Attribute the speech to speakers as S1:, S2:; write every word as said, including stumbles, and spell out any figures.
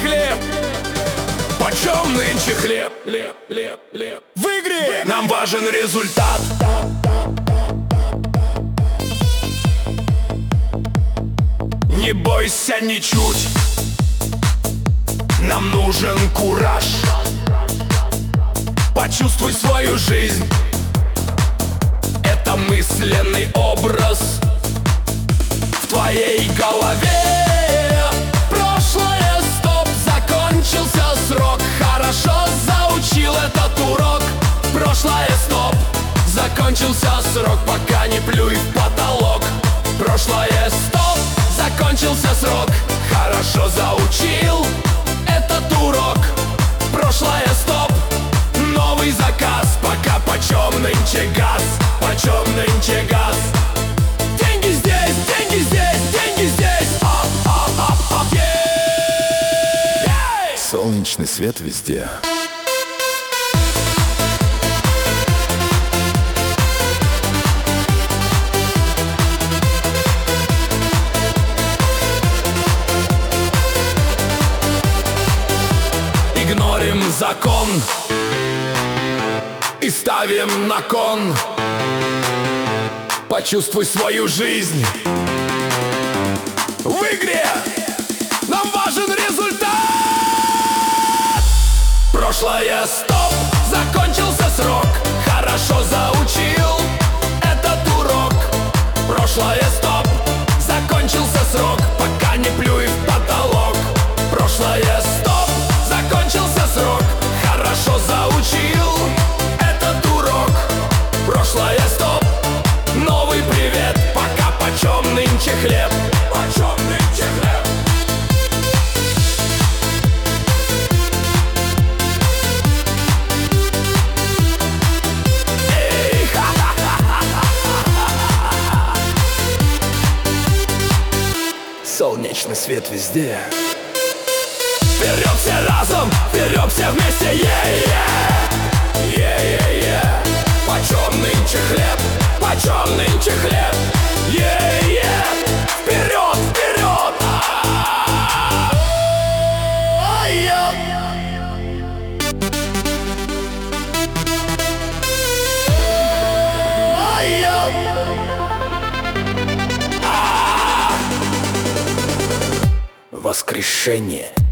S1: хлеб? Почем нынче хлеб? Хлеб, хлеб, хлеб. В игре нам важен результат. Не бойся ничуть, нам нужен кураж. Почувствуй свою жизнь, это мысленный образ в твоей голове. Прошлое стоп, закончился срок. Хорошо заучил этот урок. Прошлое стоп, закончился срок. Пока не плюй в потолок. Прошлое стоп, закончился срок. Хорошо заучил этот урок. Прошлое стоп, новый заказ. Пока почем нынче газ? Почем нынче газ? Деньги здесь, деньги здесь, деньги здесь. Ап, ап, ап, ап, ей!
S2: Солнечный свет везде.
S1: Игнорим закон и ставим на кон. Почувствуй свою жизнь. В игре нам важен результат. Прошлое стоп, закончился срок. Хорошо заучил этот урок. Прошлое стоп, закончился срок. Пока не плюй в потолок. Прошлое стоп, закончился срок. Хорошо заучил этот урок. Прошлое стоп, новый привет. Пока почем нынче хлеб? Почем нынче хлеб? Эй, ха-ха-ха-ха-ха-ха-ха. Солнечный свет везде. Вперед все разом, вперед все вместе, е-е, е-е-е. Почем нынче хлеб? Почем нынче хлеб? Е-е, вперед, вперед! Ай-я! Ай-я! Воскрешение.